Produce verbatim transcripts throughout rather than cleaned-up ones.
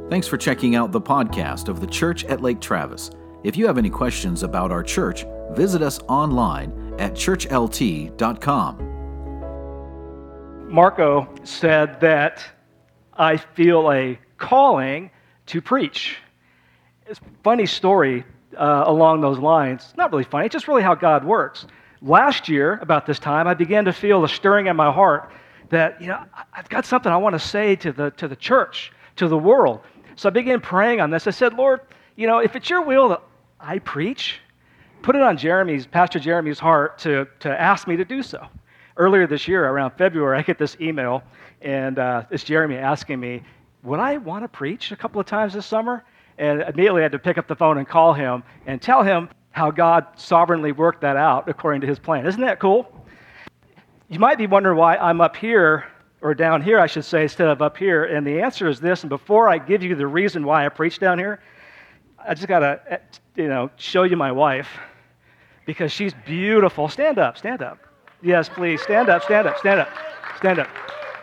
Thanks for checking out the podcast of the Church at Lake Travis. If you have any questions about our church, visit us online at church l t dot com. Marco said that I feel a calling to preach. It's a funny story uh, along those lines. Not really funny, it's just really how God works. Last year, about this time, I began to feel a stirring in my heart that, you know, I've got something I want to say to the to the church, to the world. So I began praying on this. I said, Lord, you know, if it's your will that I preach, put it on Jeremy's, Pastor Jeremy's heart to, to ask me to do so. Earlier this year, around February, I get this email, and uh, it's Jeremy asking me, would I want to preach a couple of times this summer? And immediately I had to pick up the phone and call him and tell him how God sovereignly worked that out according to his plan. Isn't that cool? You might be wondering why I'm up here, or down here, I should say, instead of up here. And the answer is this, and before I give you the reason why I preach down here, I just got to, you know, show you my wife, because she's beautiful. Stand up, stand up. Yes, please, stand up, stand up, stand up, stand up.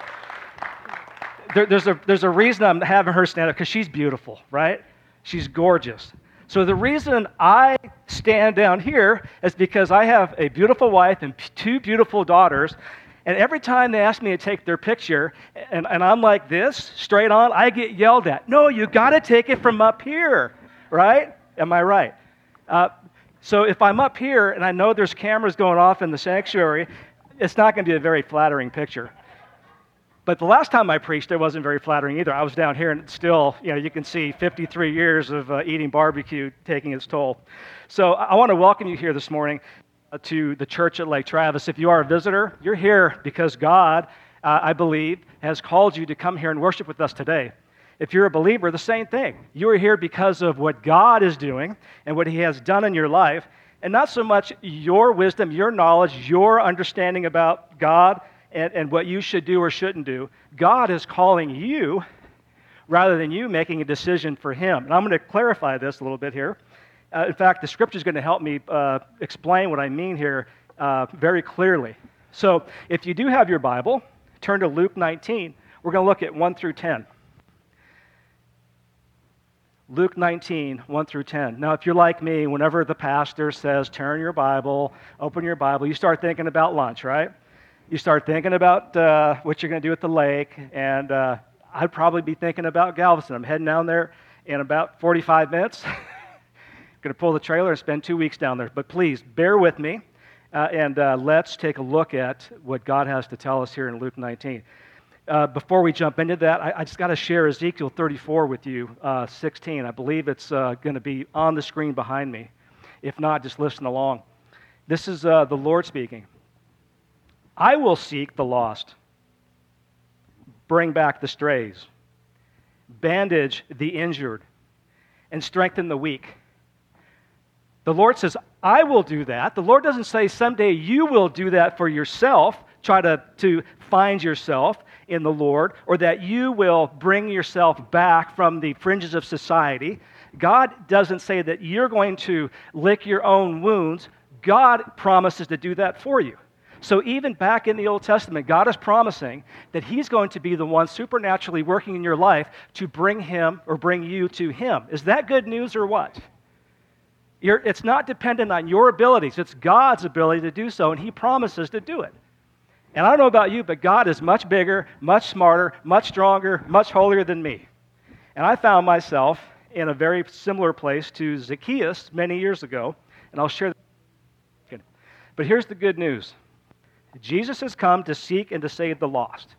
There, there's, a, there's a reason I'm having her stand up, because she's beautiful, right? She's gorgeous. So the reason I stand down here is because I have a beautiful wife and two beautiful daughters, and every time they ask me to take their picture, and, and I'm like this, straight on, I get yelled at. No, you got to take it from up here, right? Am I right? Uh, so if I'm up here and I know there's cameras going off in the sanctuary, it's not going to be a very flattering picture. But the last time I preached, it wasn't very flattering either. I was down here, and still, you know, you can see fifty-three years of uh, eating barbecue taking its toll. So I want to welcome you here this morning uh, to the church at Lake Travis. If you are a visitor, you're here because God, uh, I believe, has called you to come here and worship with us today. If you're a believer, the same thing. You are here because of what God is doing and what He has done in your life, and not so much your wisdom, your knowledge, your understanding about God and, and what you should do or shouldn't do. God is calling you rather than you making a decision for Him. And I'm going to clarify this a little bit here. Uh, in fact, the Scripture is going to help me uh, explain what I mean here uh, very clearly. So if you do have your Bible, turn to Luke nineteen. We're going to look at one through ten. Luke nineteen, one through ten. Now, if you're like me, whenever the pastor says, turn your Bible, open your Bible, you start thinking about lunch, right? You start thinking about uh, what you're going to do at the lake, and uh, I'd probably be thinking about Galveston. I'm heading down there in about forty-five minutes. Going to pull the trailer and spend two weeks down there. But please, bear with me, uh, and uh, let's take a look at what God has to tell us here in Luke nineteen. Uh, before we jump into that, I, I just got to share Ezekiel thirty-four with you, uh, sixteen. I believe it's uh, going to be on the screen behind me. If not, just listen along. This is uh, the Lord speaking. I will seek the lost, bring back the strays, bandage the injured, and strengthen the weak. The Lord says, I will do that. The Lord doesn't say someday you will do that for yourself, try to, to find yourself in the Lord, or that you will bring yourself back from the fringes of society. God doesn't say that you're going to lick your own wounds. God promises to do that for you. So even back in the Old Testament, God is promising that He's going to be the one supernaturally working in your life to bring Him or bring you to Him. Is that good news or what? You're, it's not dependent on your abilities. It's God's ability to do so, and He promises to do it. And I don't know about you, but God is much bigger, much smarter, much stronger, much holier than me. And I found myself in a very similar place to Zacchaeus many years ago, and I'll share that. But here's the good news. Jesus has come to seek and to save the lost.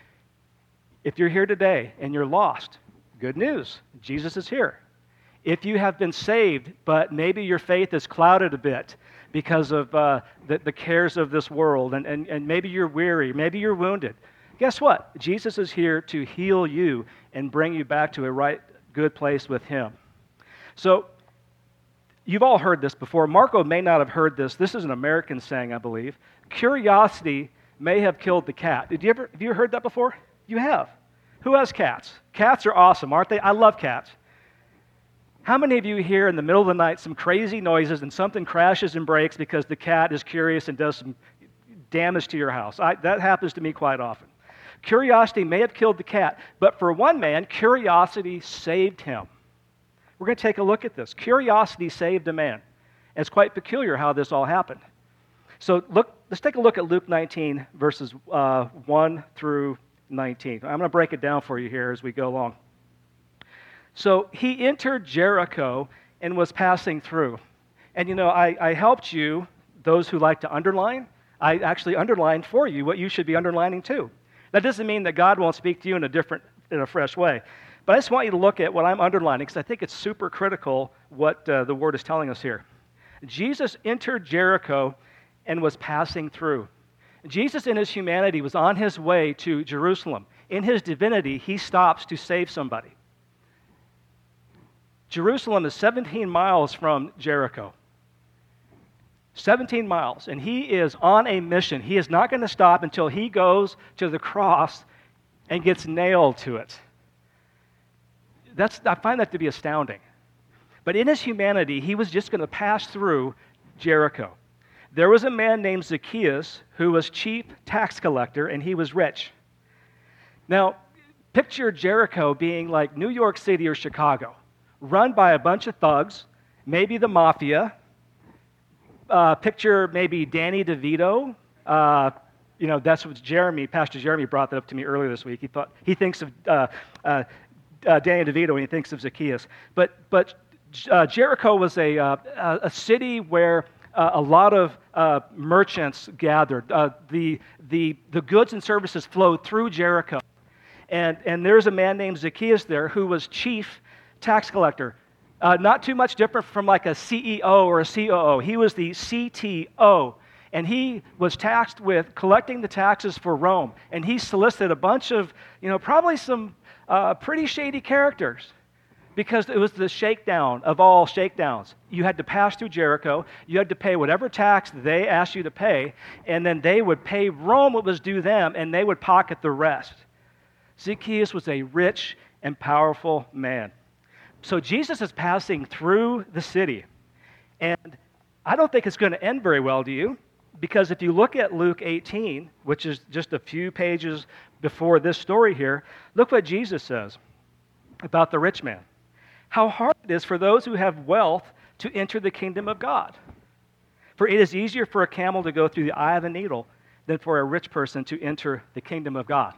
If you're here today and you're lost, good news. Jesus is here. If you have been saved, but maybe your faith is clouded a bit because of uh, the, the cares of this world, and, and, and maybe you're weary, maybe you're wounded, guess what? Jesus is here to heal you and bring you back to a right, good place with Him. So, you've all heard this before. Marco may not have heard this. This is an American saying, I believe. Curiosity may have killed the cat. Did you ever, have you heard that before? You have. Who has cats? Cats are awesome, aren't they? I love cats. How many of you hear in the middle of the night some crazy noises and something crashes and breaks because the cat is curious and does some damage to your house? I, that happens to me quite often. Curiosity may have killed the cat, but for one man, curiosity saved him. We're going to take a look at this. Curiosity saved a man. And it's quite peculiar how this all happened. So look, let's take a look at Luke nineteen, verses uh, one through nineteen. I'm going to break it down for you here as we go along. So he entered Jericho and was passing through. And you know, I, I helped you, those who like to underline, I actually underlined for you what you should be underlining too. That doesn't mean that God won't speak to you in a different, in a fresh way. But I just want you to look at what I'm underlining because I think it's super critical what uh, the Word is telling us here. Jesus entered Jericho and was passing through. Jesus in his humanity was on his way to Jerusalem. In his divinity, he stops to save somebody. Jerusalem is seventeen miles from Jericho. seventeen miles, and he is on a mission. He is not going to stop until he goes to the cross and gets nailed to it. That's, I find that to be astounding. But in his humanity, he was just going to pass through Jericho. There was a man named Zacchaeus who was chief tax collector, and he was rich. Now, picture Jericho being like New York City or Chicago, run by a bunch of thugs, maybe the mafia. Uh, picture maybe Danny DeVito. Uh, you know, that's what Jeremy, Pastor Jeremy brought that up to me earlier this week. He thought he thinks of uh, uh, uh, Danny DeVito when he thinks of Zacchaeus. But but uh, Jericho was a uh, a city where uh, a lot of uh, merchants gathered. Uh, the the the goods and services flowed through Jericho, and and there's a man named Zacchaeus there who was chief tax collector. Uh, not too much different from like a C E O or a C O O. He was the C T O, and he was tasked with collecting the taxes for Rome. And he solicited a bunch of, you know, probably some uh, pretty shady characters because it was the shakedown of all shakedowns. You had to pass through Jericho. You had to pay whatever tax they asked you to pay, and then they would pay Rome what was due them, and they would pocket the rest. Zacchaeus was a rich and powerful man. So Jesus is passing through the city, and I don't think it's going to end very well, do you? Because if you look at Luke eighteen, which is just a few pages before this story here, look what Jesus says about the rich man. How hard it is for those who have wealth to enter the kingdom of God. For it is easier for a camel to go through the eye of a needle than for a rich person to enter the kingdom of God.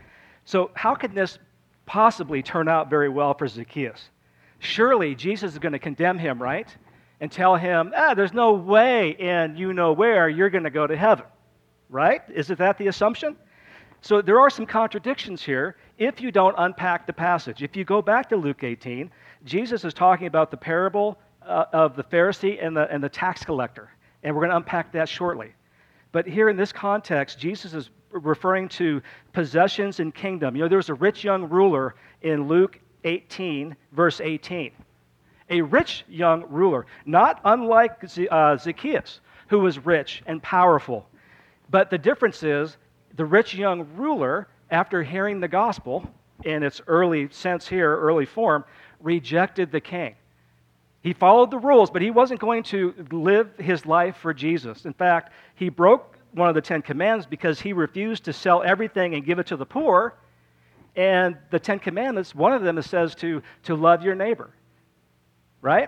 So how can this possibly turn out very well for Zacchaeus? Surely Jesus is going to condemn him, right? And tell him, ah, there's no way and you know where you're going to go to heaven, right? Isn't that the assumption? So there are some contradictions here if you don't unpack the passage. If you go back to Luke eighteen, Jesus is talking about the parable uh, of the Pharisee and the, and the tax collector, and we're going to unpack that shortly. But here in this context, Jesus is referring to possessions and kingdom. You know, there was a rich young ruler in Luke eighteen, verse eighteen. A rich young ruler, not unlike uh, Zacchaeus, who was rich and powerful. But the difference is the rich young ruler, after hearing the gospel, in its early sense here, early form, rejected the king. He followed the rules, but he wasn't going to live his life for Jesus. In fact, he broke one of the Ten Commandments because he refused to sell everything and give it to the poor. And the Ten Commandments, one of them says to, to love your neighbor, right?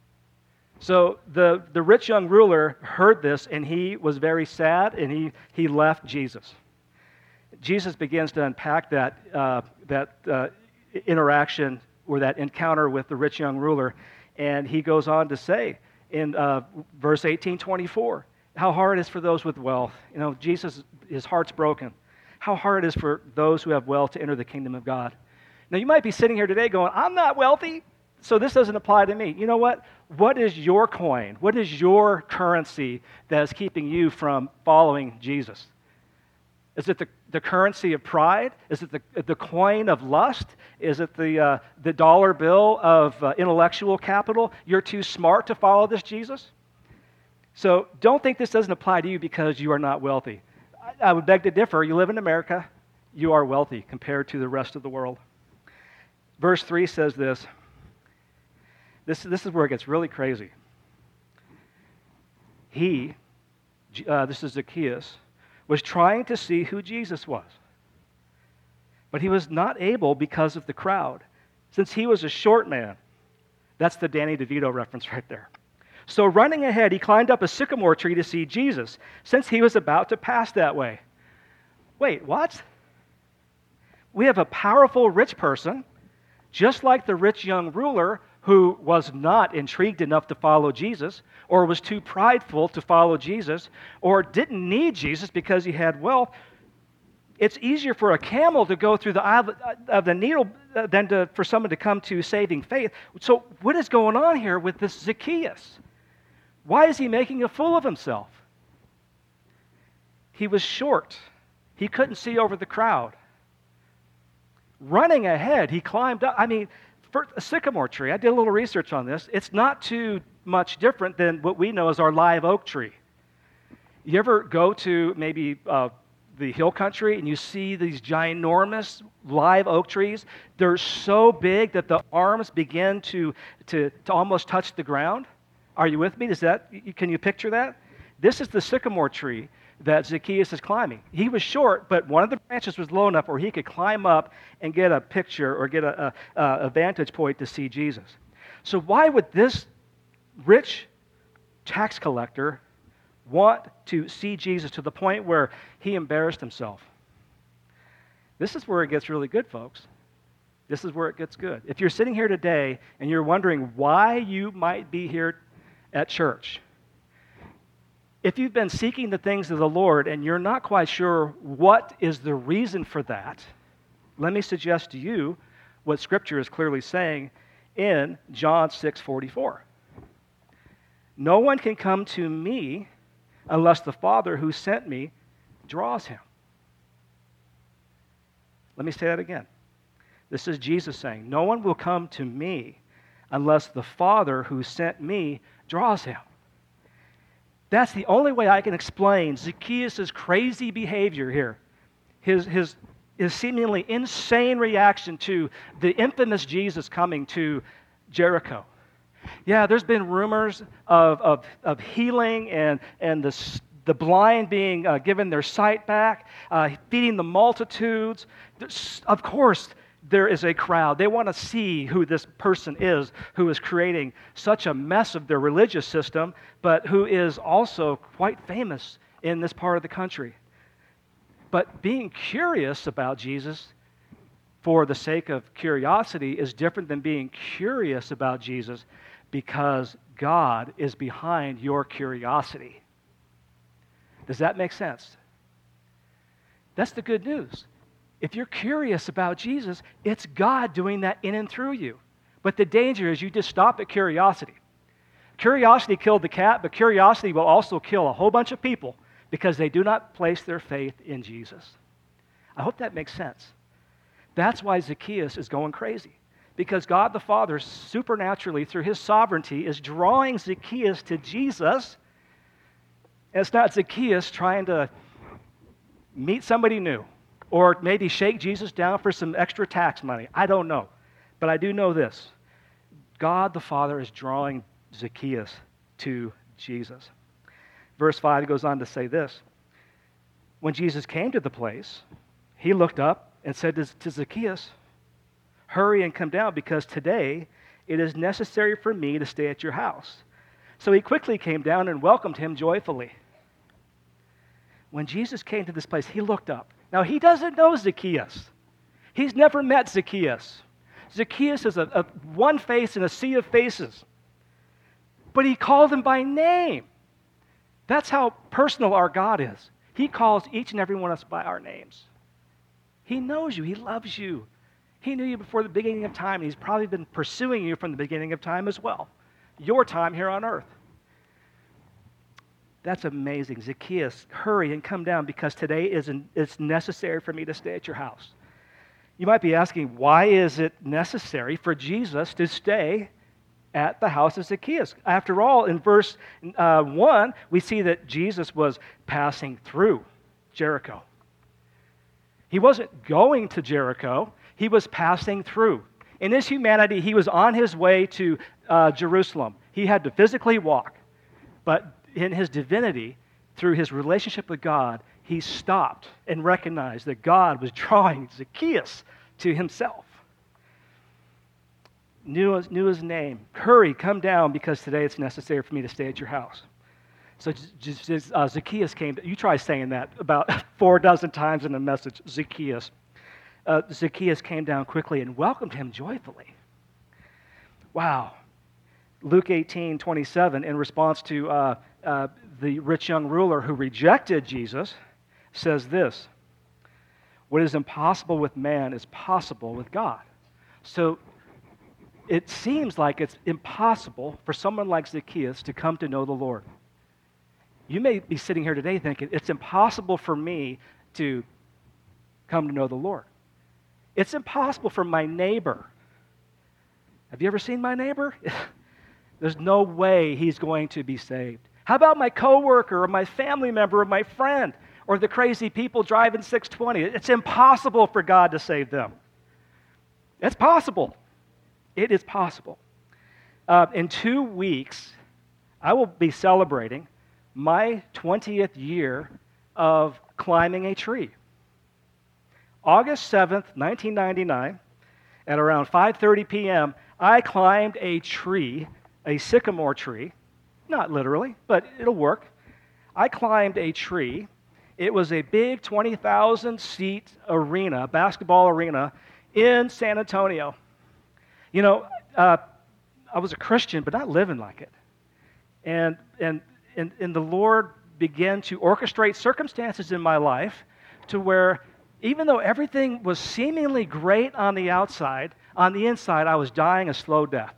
So the, the rich young ruler heard this, and he was very sad, and he, he left Jesus. Jesus begins to unpack that, uh, that uh, interaction or that encounter with the rich young ruler, and he goes on to say in uh, verse eighteen twenty-four, how hard it is for those with wealth. You know, Jesus, his heart's broken. How hard it is for those who have wealth to enter the kingdom of God. Now, you might be sitting here today going, I'm not wealthy, so this doesn't apply to me. You know what? What is your coin? What is your currency that is keeping you from following Jesus? Is it the, the currency of pride? Is it the, the coin of lust? Is it the, uh, the dollar bill of uh, intellectual capital? You're too smart to follow this Jesus? So don't think this doesn't apply to you because you are not wealthy. I would beg to differ. You live in America. You are wealthy compared to the rest of the world. Verse three says this. This, this is where it gets really crazy. He, uh, this is Zacchaeus, was trying to see who Jesus was. but he was not able because of the crowd, since he was a short man. That's the Danny DeVito reference right there. So running ahead, he climbed up a sycamore tree to see Jesus, since he was about to pass that way. Wait, what? We have a powerful rich person, just like the rich young ruler who was not intrigued enough to follow Jesus, or was too prideful to follow Jesus, or didn't need Jesus because he had wealth. It's easier for a camel to go through the eye of the needle than to, for someone to come to saving faith. So what is going on here with this Zacchaeus? Why is he making a fool of himself? He was short. He couldn't see over the crowd. Running ahead, he climbed up. I mean, for a sycamore tree, I did a little research on this. It's not too much different than what we know as our live oak tree. You ever go to maybe uh, the hill country and you see these ginormous live oak trees? They're so big that the arms begin to, to, to almost touch the ground. Are you with me? Is that, can you picture that? This is the sycamore tree that Zacchaeus is climbing. He was short, but one of the branches was low enough where he could climb up and get a picture or get a, a, a vantage point to see Jesus. So why would this rich tax collector want to see Jesus to the point where he embarrassed himself? This is where it gets really good, folks. This is where it gets good. If you're sitting here today and you're wondering why you might be here at church, if you've been seeking the things of the Lord and you're not quite sure what is the reason for that, let me suggest to you what Scripture is clearly saying in John six forty-four. No one can come to me unless the Father who sent me draws him. Let me say that again. This is Jesus saying, no one will come to me unless the Father who sent me draws him. That's the only way I can explain Zacchaeus' crazy behavior here. His, his, his seemingly insane reaction to the infamous Jesus coming to Jericho. Yeah, there's been rumors of, of, of healing and, and the, the blind being uh, given their sight back, uh, feeding the multitudes. There's, of course, there is a crowd. They want to see who this person is who is creating such a mess of their religious system, but who is also quite famous in this part of the country. But being curious about Jesus for the sake of curiosity is different than being curious about Jesus because God is behind your curiosity. Does that make sense? That's the good news. If you're curious about Jesus, it's God doing that in and through you. But the danger is you just stop at curiosity. Curiosity killed the cat, but curiosity will also kill a whole bunch of people because they do not place their faith in Jesus. I hope that makes sense. That's why Zacchaeus is going crazy, because God the Father supernaturally, through his sovereignty, is drawing Zacchaeus to Jesus. And it's not Zacchaeus trying to meet somebody new, or maybe shake Jesus down for some extra tax money. I don't know. But I do know this. God the Father is drawing Zacchaeus to Jesus. Verse five goes on to say this. When Jesus came to the place, he looked up and said to Zacchaeus, hurry and come down, because today it is necessary for me to stay at your house. So he quickly came down and welcomed him joyfully. When Jesus came to this place, he looked up. Now, he doesn't know Zacchaeus. He's never met Zacchaeus. Zacchaeus is a, a one face in a sea of faces. But he called him by name. That's how personal our God is. He calls each and every one of us by our names. He knows you. He loves you. He knew you before the beginning of time, and he's probably been pursuing you from the beginning of time as well. Your time here on earth. That's amazing. Zacchaeus, hurry and come down, because today is an, it's necessary for me to stay at your house. You might be asking, why is it necessary for Jesus to stay at the house of Zacchaeus? After all, in verse uh, one, we see that Jesus was passing through Jericho. He wasn't going to Jericho. He was passing through. In his humanity, he was on his way to uh, Jerusalem. He had to physically walk. But in his divinity, through his relationship with God, he stopped and recognized that God was drawing Zacchaeus to himself. Knew his, knew his name. Hurry, come down, because today it's necessary for me to stay at your house. So just, just, uh, Zacchaeus came. You try saying that about four dozen times in a message, Zacchaeus. Uh, Zacchaeus came down quickly and welcomed him joyfully. Wow. Luke eighteen twenty-seven, in response to uh, uh, the rich young ruler who rejected Jesus, says this: what is impossible with man is possible with God. So it seems like it's impossible for someone like Zacchaeus to come to know the Lord. You may be sitting here today thinking, it's impossible for me to come to know the Lord. It's impossible for my neighbor. Have you ever seen my neighbor? There's no way he's going to be saved. How about my coworker or my family member or my friend or the crazy people driving six twenty? It's impossible for God to save them. It's possible. It is possible. Uh, in two weeks, I will be celebrating my twentieth year of climbing a tree. August seventh, nineteen ninety-nine, at around five thirty p.m., I climbed a tree, a sycamore tree, not literally, but it'll work. I climbed a tree. It was a big twenty thousand seat arena, basketball arena in San Antonio. You know, uh, I was a Christian, but not living like it. And, and, and, and the Lord began to orchestrate circumstances in my life to where even though everything was seemingly great on the outside, on the inside, I was dying a slow death.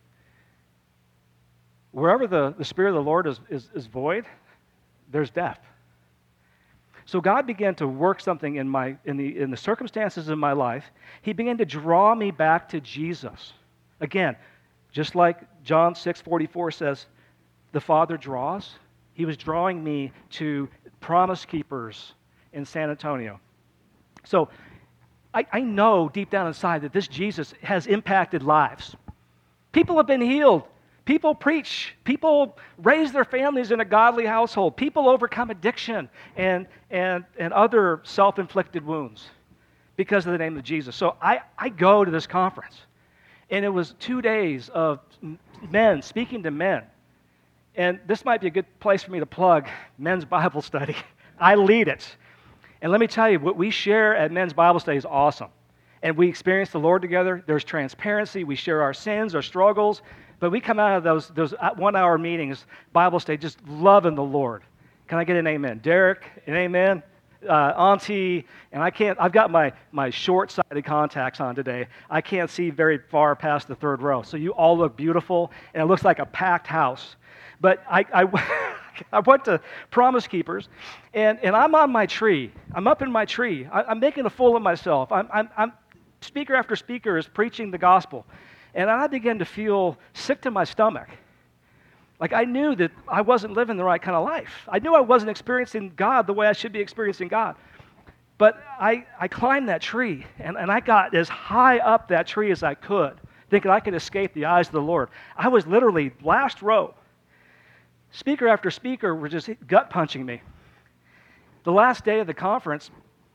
Wherever the, the Spirit of the Lord is, is, is void, there's death. So God began to work something in, my, in, the, in the circumstances of my life. He began to draw me back to Jesus. Again, just like John six forty-four says, the Father draws. He was drawing me to Promise Keepers in San Antonio. So I, I know deep down inside that this Jesus has impacted lives. People have been healed. People preach. People raise their families in a godly household. People overcome addiction and, and, and other self-inflicted wounds because of the name of Jesus. So I, I go to this conference, and it was two days of men speaking to men. And this might be a good place for me to plug men's Bible study. I lead it. And let me tell you, what we share at men's Bible study is awesome. And we experience the Lord together. There's transparency. We share our sins, our struggles. But we come out of those, those one-hour meetings, Bible study, just loving the Lord. Can I get an amen? Derek, an amen? Uh, Auntie, and I can't, I've got my, my short-sighted contacts on today. I can't see very far past the third row. So you all look beautiful, and it looks like a packed house. But I, I, I went to Promise Keepers, and, and I'm on my tree. I'm up in my tree. I, I'm making a fool of myself. I'm, I'm, I'm speaker after speaker is preaching the gospel. And I began to feel sick to my stomach. Like I knew that I wasn't living the right kind of life. I knew I wasn't experiencing God the way I should be experiencing God. But I, I climbed that tree, and, and I got as high up that tree as I could, thinking I could escape the eyes of the Lord. I was literally last row. Speaker after speaker were just gut punching me. The last day of the conference,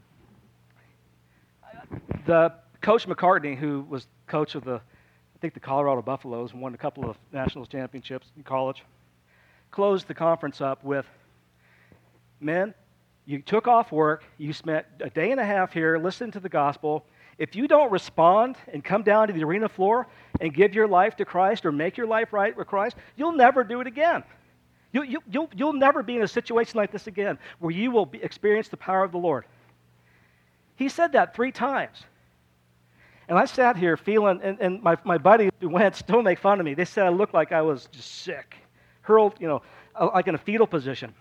the Coach McCartney, who was coach of the I think the Colorado Buffaloes and won a couple of national championships in college, closed the conference up with, men, you took off work, you spent a day and a half here listening to the gospel. If you don't respond and come down to the arena floor and give your life to Christ or make your life right with Christ, you'll never do it again. You, you, you'll, you'll never be in a situation like this again where you will be, experience the power of the Lord. He said that three times. And I sat here feeling, and, and my, my buddies who went still make fun of me. They said I looked like I was just sick, hurled, you know, like in a fetal position.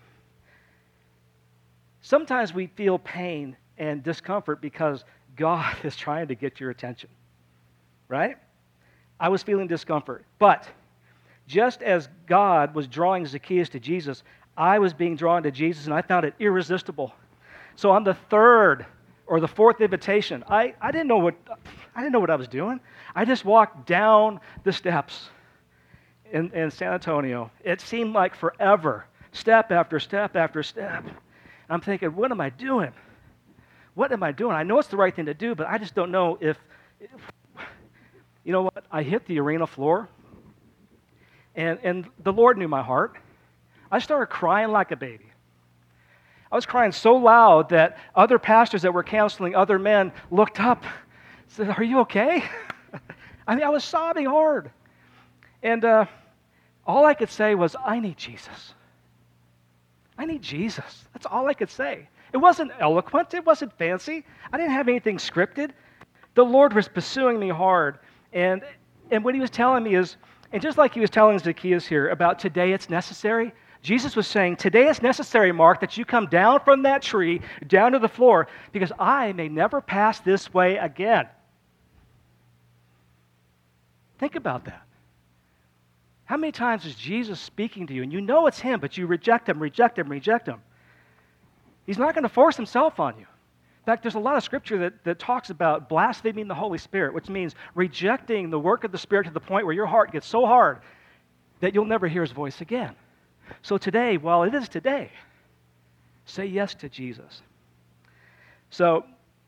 Sometimes we feel pain and discomfort because God is trying to get your attention, right? I was feeling discomfort. But just as God was drawing Zacchaeus to Jesus, I was being drawn to Jesus, and I found it irresistible. So on the third or the fourth invitation, I, I didn't know what I didn't know what I was doing. I just walked down the steps in, in San Antonio. It seemed like forever, step after step after step. I'm thinking, what am I doing? What am I doing? I know it's the right thing to do, but I just don't know if, if you know what? I hit the arena floor, and, and the Lord knew my heart. I started crying like a baby. I was crying so loud that other pastors that were counseling other men looked up and said, are you okay? I mean, I was sobbing hard. And uh, all I could say was, I need Jesus. I need Jesus. That's all I could say. It wasn't eloquent. It wasn't fancy. I didn't have anything scripted. The Lord was pursuing me hard. And, and what he was telling me is, and just like he was telling Zacchaeus here about today it's necessary, Jesus was saying, today it's necessary, Mark, that you come down from that tree, down to the floor, because I may never pass this way again. Think about that. How many times is Jesus speaking to you, and you know it's him, but you reject him, reject him, reject him? He's not going to force himself on you. In fact, there's a lot of scripture that, that talks about blaspheming the Holy Spirit, which means rejecting the work of the Spirit to the point where your heart gets so hard that you'll never hear his voice again. So today, while it is today, say yes to Jesus. So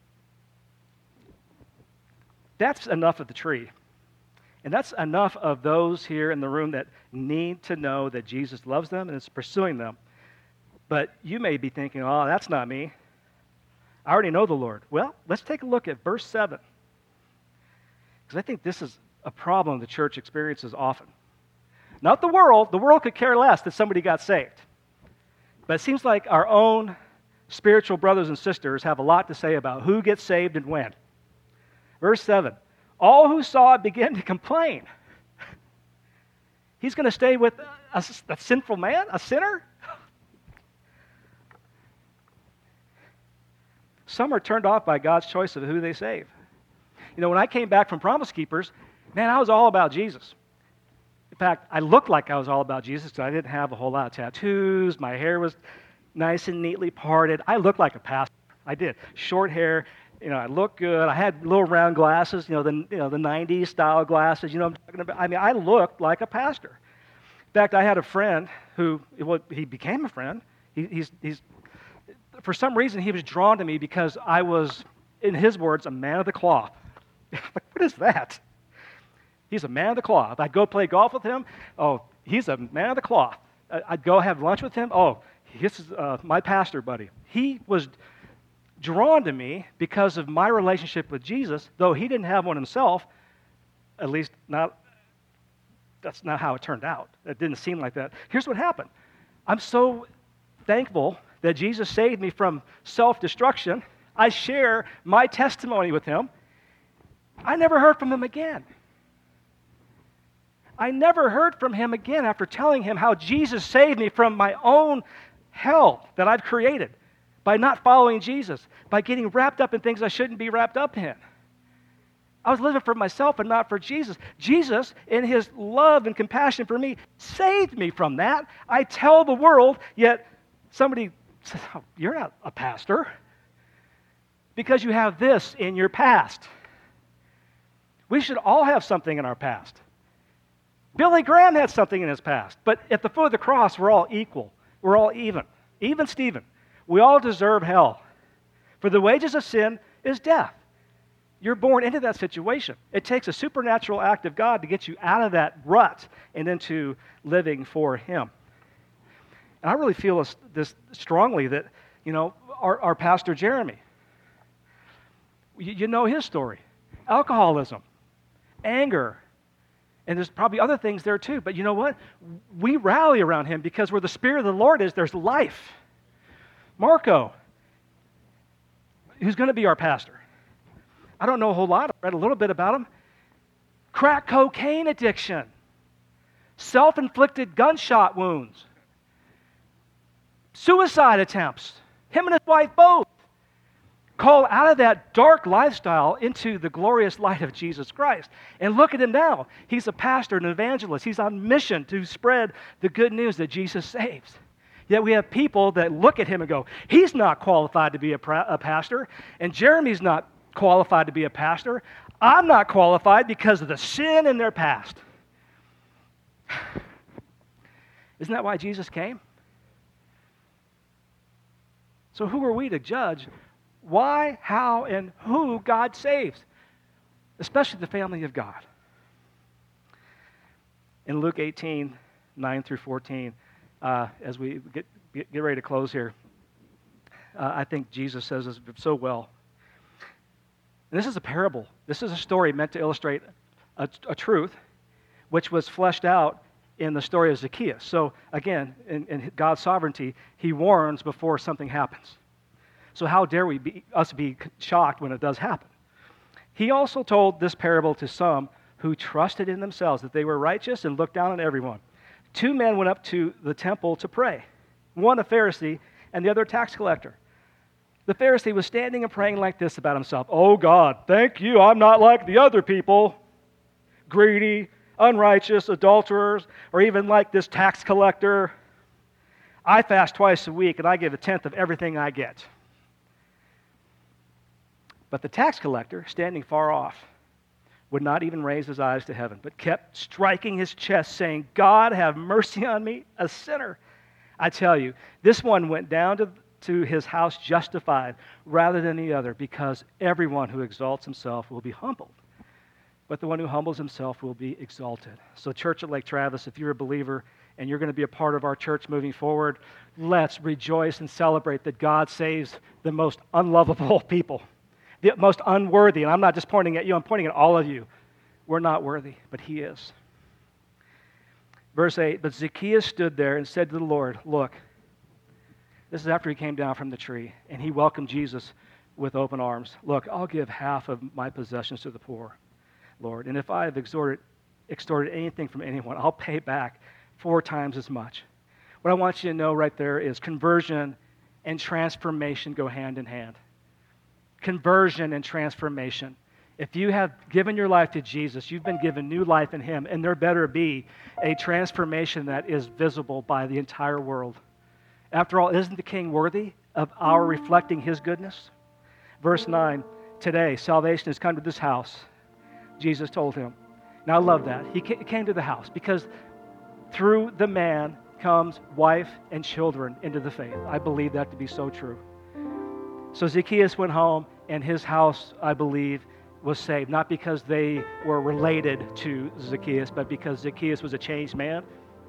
that's enough of the tree. And that's enough of those here in the room that need to know that Jesus loves them and is pursuing them. But you may be thinking, oh, that's not me. I already know the Lord. Well, let's take a look at verse seven. Because I think this is a problem the church experiences often. Not the world. The world could care less that somebody got saved. But it seems like our own spiritual brothers and sisters have a lot to say about who gets saved and when. Verse seven. All who saw it began to complain. He's going to stay with a, a sinful man, a sinner? Some are turned off by God's choice of who they save. You know, when I came back from Promise Keepers, man, I was all about Jesus. In fact, I looked like I was all about Jesus because I didn't have a whole lot of tattoos. My hair was nice and neatly parted. I looked like a pastor. I did. Short hair. You know, I looked good. I had little round glasses, you know, the, you know, the nineties style glasses. You know what I'm talking about? I mean, I looked like a pastor. In fact, I had a friend who, well, he became a friend. He, he's, he's, for some reason, he was drawn to me because I was, in his words, a man of the cloth. Like, what is that? He's a man of the cloth. I'd go play golf with him. Oh, he's a man of the cloth. I'd go have lunch with him. Oh, this is uh, my pastor buddy. He was drawn to me because of my relationship with Jesus, though he didn't have one himself. At least not. That's not how it turned out. It didn't seem like that. Here's what happened. I'm so thankful that Jesus saved me from self-destruction. I share my testimony with him. I never heard from him again. I never heard from him again after telling him how Jesus saved me from my own hell that I've created by not following Jesus, by getting wrapped up in things I shouldn't be wrapped up in. I was living for myself and not for Jesus. Jesus, in his love and compassion for me, saved me from that. I tell the world, yet somebody says, oh, you're not a pastor because you have this in your past. We should all have something in our past. Billy Graham had something in his past, but at the foot of the cross, we're all equal. We're all even. Even Stephen. We all deserve hell. For the wages of sin is death. You're born into that situation. It takes a supernatural act of God to get you out of that rut and into living for him. And I really feel this, this strongly that, you know, our, our pastor Jeremy, you, you know his story. Alcoholism, anger, and there's probably other things there too. But you know what? We rally around him because where the Spirit of the Lord is, there's life. Marco, who's going to be our pastor. I don't know a whole lot. I read a little bit about him. Crack cocaine addiction. Self-inflicted gunshot wounds. Suicide attempts. Him and his wife both. Called out of that dark lifestyle into the glorious light of Jesus Christ. And look at him now. He's a pastor, an evangelist. He's on mission to spread the good news that Jesus saves. Yet we have people that look at him and go, he's not qualified to be a, pra- a pastor, and Jeremy's not qualified to be a pastor. I'm not qualified because of the sin in their past. Isn't that why Jesus came? So who are we to judge why, how, and who God saves, especially the family of God? In Luke eighteen, nine through fourteen, uh, as we get, get, get ready to close here, uh, I think Jesus says this so well. And this is a parable. This is a story meant to illustrate a, a truth which was fleshed out in the story of Zacchaeus. So again, in, in God's sovereignty, he warns before something happens. So how dare we be, us be shocked when it does happen? He also told this parable to some who trusted in themselves that they were righteous and looked down on everyone. Two men went up to the temple to pray, one a Pharisee and the other a tax collector. The Pharisee was standing and praying like this about himself: "Oh God, thank you, I'm not like the other people, greedy, unrighteous, adulterers, or even like this tax collector. I fast twice a week and I give a tenth of everything I get." But the tax collector, standing far off, would not even raise his eyes to heaven, but kept striking his chest, saying, "God, have mercy on me, a sinner." I tell you, this one went down to, to his house justified rather than the other, because everyone who exalts himself will be humbled, but the one who humbles himself will be exalted. So Church at Lake Travis, if you're a believer and you're going to be a part of our church moving forward, let's rejoice and celebrate that God saves the most unlovable people, the most unworthy. And I'm not just pointing at you, I'm pointing at all of you. We're not worthy, but he is. Verse eight, but Zacchaeus stood there and said to the Lord, "Look," this is after he came down from the tree, and he welcomed Jesus with open arms. "Look, I'll give half of my possessions to the poor, Lord, and if I have extorted, extorted anything from anyone, I'll pay back four times as much." What I want you to know right there is conversion and transformation go hand in hand. Conversion and transformation. If you have given your life to Jesus, you've been given new life in him, and there better be a transformation that is visible by the entire world. After all, isn't the King worthy of our reflecting his goodness? Verse nine, today salvation has come to this house, Jesus told him. Now I love that. He came to the house because through the man comes wife and children into the faith. I believe that to be so true. So Zacchaeus went home, and his house, I believe, was saved, not because they were related to Zacchaeus, but because Zacchaeus was a changed man,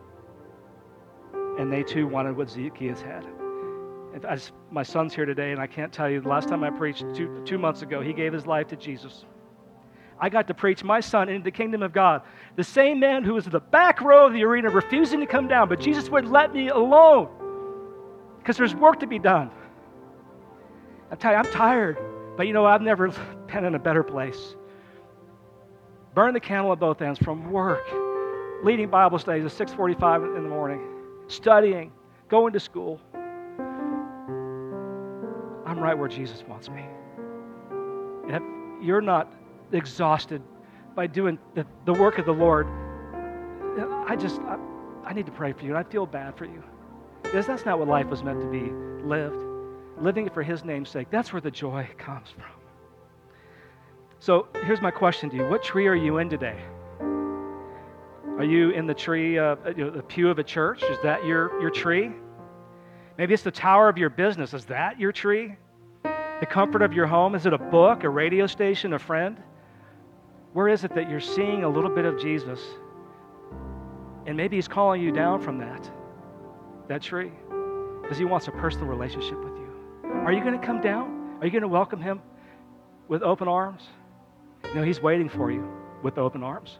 and they too wanted what Zacchaeus had. And I just, my son's here today, and I can't tell you, the last time I preached two, two months ago, he gave his life to Jesus. I got to preach my son into the kingdom of God. The same man who was in the back row of the arena refusing to come down, but Jesus wouldn't let me alone because there's work to be done. I'm tired. I'm tired. But you know, I've never been in a better place. Burn the candle at both ends, from work, leading Bible studies at six forty-five in the morning, studying, going to school. I'm right where Jesus wants me. And if you're not exhausted by doing the, the work of the Lord, I just, I, I need to pray for you, and I feel bad for you. Because that's not what life was meant to be lived. Living it for his name's sake. That's where the joy comes from. So here's my question to you. What tree are you in today? Are you in the tree, uh, you know, the pew of a church? Is that your, your tree? Maybe it's the tower of your business. Is that your tree? The comfort of your home? Is it a book, a radio station, a friend? Where is it that you're seeing a little bit of Jesus? And maybe he's calling you down from that, that tree, because he wants a personal relationship with you. Are you going to come down? Are you going to welcome him with open arms? No, he's waiting for you with open arms.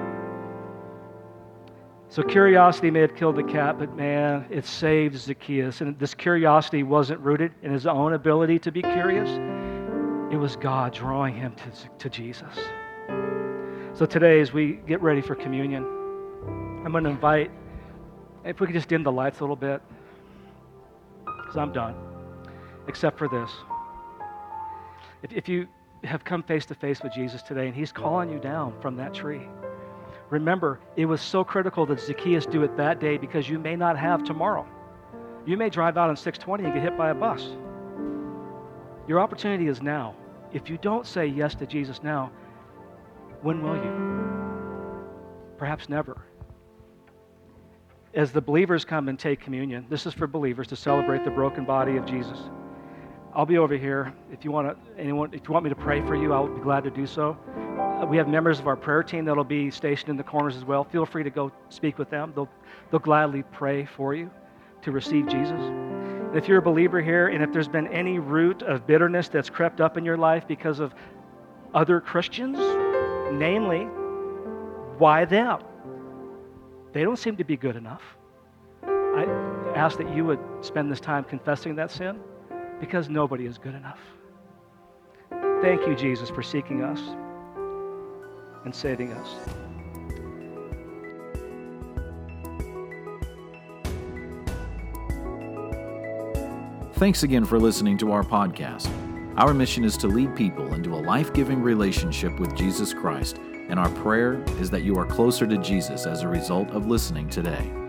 So curiosity may have killed the cat, but man, it saved Zacchaeus. And this curiosity wasn't rooted in his own ability to be curious. It was God drawing him to, to Jesus. So today, as we get ready for communion, I'm going to invite, if we could just dim the lights a little bit, because I'm done, except for this. If, if you have come face to face with Jesus today and he's calling you down from that tree, remember, it was so critical that Zacchaeus do it that day because you may not have tomorrow. You may drive out on six twenty and get hit by a bus. Your opportunity is now. If you don't say yes to Jesus now, when will you? Perhaps never. As the believers come and take communion, this is for believers to celebrate the broken body of Jesus. I'll be over here. If you want to, anyone, if you want me to pray for you, I'll be glad to do so. Uh, we have members of our prayer team that'll be stationed in the corners as well. Feel free to go speak with them. They'll, they'll gladly pray for you to receive Jesus. And if you're a believer here, and if there's been any root of bitterness that's crept up in your life because of other Christians, namely, why them? They don't seem to be good enough. I ask that you would spend this time confessing that sin, because nobody is good enough. Thank you, Jesus, for seeking us and saving us. Thanks again for listening to our podcast. Our mission is to lead people into a life-giving relationship with Jesus Christ, and our prayer is that you are closer to Jesus as a result of listening today.